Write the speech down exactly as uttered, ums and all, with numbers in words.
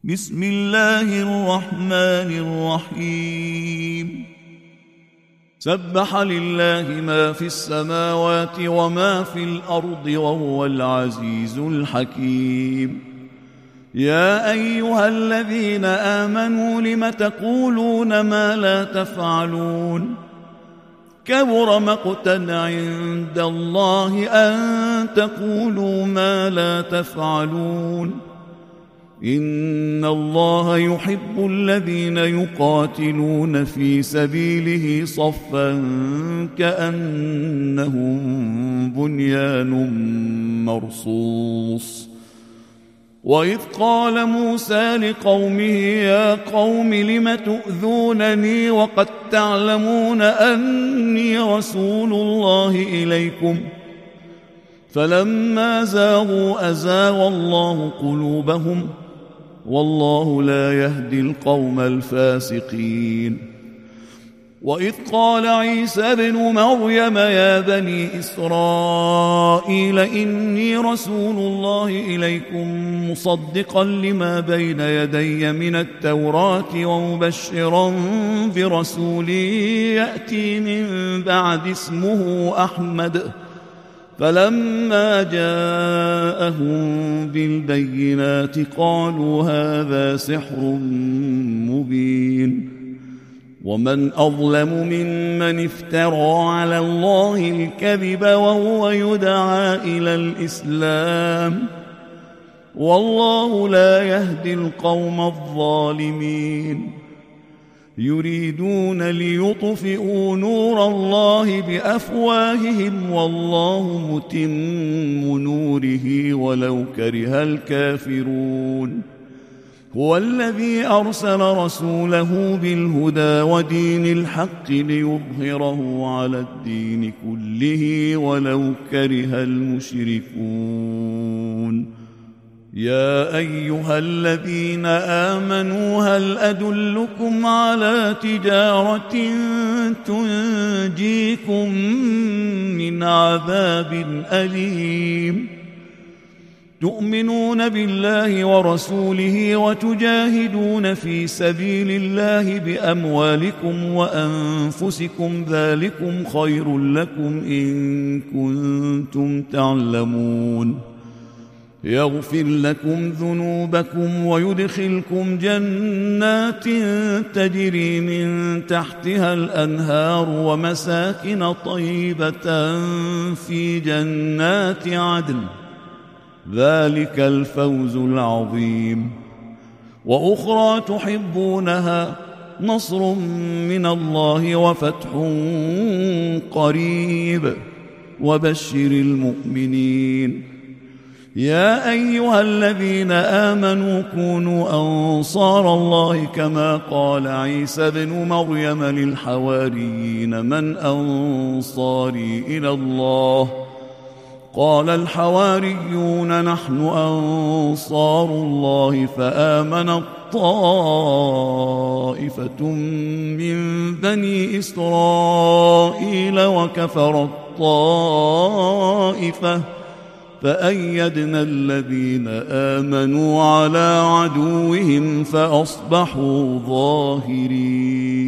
بسم الله الرحمن الرحيم سبح لله ما في السماوات وما في الأرض وهو العزيز الحكيم يا أيها الذين آمنوا لم تقولون ما لا تفعلون كبر مقتا عند الله أن تقولوا ما لا تفعلون إن الله يحب الذين يقاتلون في سبيله صفا كأنهم بنيان مرصوص وإذ قال موسى لقومه يا قوم لم تؤذونني وقد تعلمون أني رسول الله إليكم فلما زاغوا أزاغ الله قلوبهم والله لا يهدي القوم الفاسقين وإذ قال عيسى ابن مريم يا بني إسرائيل إني رسول الله إليكم مصدقا لما بين يدي من التوراة ومبشرا برسول يأتي من بعد اسمه أحمد فلما جاءهم بالبينات قالوا هذا سحر مبين ومن أظلم ممن افترى على الله الكذب وهو يدعى إلى الإسلام والله لا يهدي القوم الظالمين يريدون ليطفئوا نور الله بأفواههم والله متم نوره ولو كره الكافرون هو الذي أرسل رسوله بالهدى ودين الحق ليظهره على الدين كله ولو كره المشركون يا أيها الذين آمنوا هل أدلكم على تجارة تنجيكم من عذاب أليم تؤمنون بالله ورسوله وتجاهدون في سبيل الله بأموالكم وأنفسكم ذلكم خير لكم إن كنتم تعلمون يغفر لكم ذنوبكم ويدخلكم جنات تجري من تحتها الأنهار ومساكن طيبة في جنات عدن ذلك الفوز العظيم وأخرى تحبونها نصر من الله وفتح قريب وبشر المؤمنين يا أيها الذين آمنوا كونوا أنصار الله كما قال عيسى ابن مريم للحواريين من أنصاري إلى الله قال الحواريون نحن أنصار الله فآمنت طائفة من بني إسرائيل وكفرت طائفة فأيدنا الذين آمنوا على عدوهم فأصبحوا ظاهرين